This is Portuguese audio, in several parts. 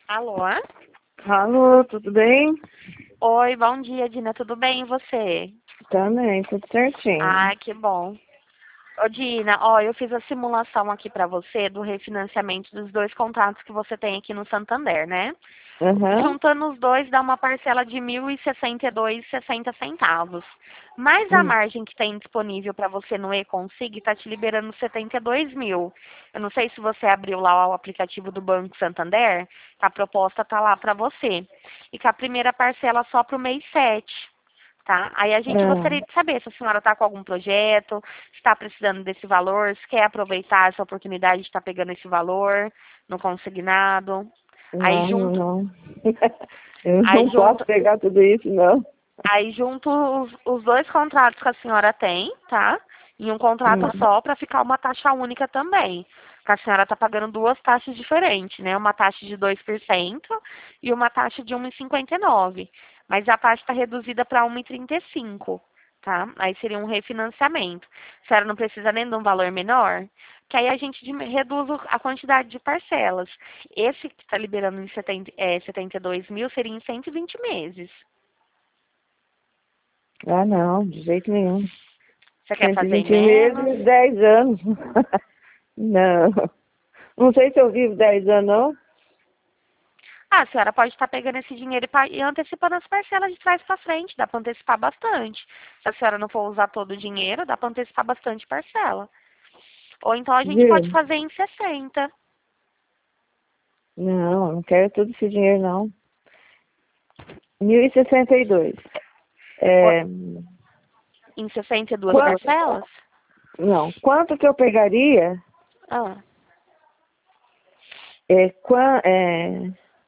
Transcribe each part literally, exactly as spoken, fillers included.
Alô? Alô, tudo bem? Oi, bom dia, Dina. Tudo bem e você? Também, tudo certinho. Ai, que bom. Ô, Dina, ó, eu fiz a simulação aqui pra você do refinanciamento dos dois contratos que você tem aqui no Santander, né? Aham. Juntando os dois dá uma parcela de mil e sessenta e dois e sessenta centavos. Mais a Hum. margem que tem disponível para você no e-consig está te liberando setenta e dois mil. Eu não sei se você abriu lá o aplicativo do Banco Santander, a proposta tá lá para você. E com a primeira parcela só para o mês sete, tá? Aí a gente Ah, gostaria de saber se a senhora está com algum projeto, se está precisando desse valor, se quer aproveitar essa oportunidade de estar pegando esse valor no consignado. Aí não, não, junto, não. Eu aí não posso junto, pegar tudo isso, não. aí junto os, os dois contratos que a senhora tem, tá? Em um contrato Hum. só para ficar uma taxa única também. Que a senhora está pagando duas taxas diferentes, né? Uma taxa de dois por cento e uma taxa de um vírgula cinquenta e nove. Mas a taxa está reduzida para um vírgula trinta e cinco, tá? Aí seria um refinanciamento. A senhora não precisa nem de um valor menor, que aí a gente dim- reduz o- a quantidade de parcelas. Esse que está liberando em setenta, é, setenta e dois mil seria em cento e vinte meses. Ah, não, de jeito nenhum. Você quer cento e fazer em vinte menos? meses, dez anos. Não. Não sei se eu vivo dez anos, não. Ah, a senhora pode estar pegando esse dinheiro e pa- e antecipando as parcelas de trás para frente. Dá para antecipar bastante. Se a senhora não for usar todo o dinheiro, dá para antecipar bastante parcela. Ou então a gente pode Viu? fazer em sessenta. Não, não quero todo esse dinheiro, não. Mil e sessenta e dois. Ou- É, Em sessenta e duas quanto, parcelas? não, quanto que eu pegaria Ah, é, qua- é,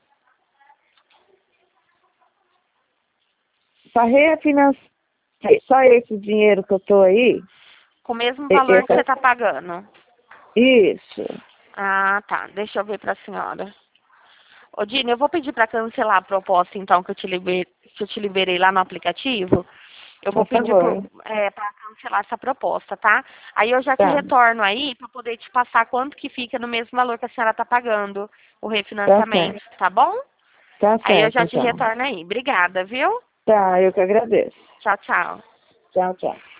para refinanciar só esse dinheiro que eu tô aí, com o mesmo e- valor que você essa, está pagando. isso, Ah, tá. Deixa eu ver para a senhora. Ô, Dina, eu vou pedir para cancelar a proposta, então, que eu te liber- que eu te liberei lá no aplicativo. Eu vou por pedir para favor. cancelar essa proposta, tá? Aí eu já te Tá, retorno aí para poder te passar quanto que fica no mesmo valor que a senhora está pagando o tá refinanciamento, certo. tá bom? Tá Aí eu certo, já te então. retorno aí. Obrigada, viu? Tá, eu que agradeço. Tchau, tchau. Tchau, tchau.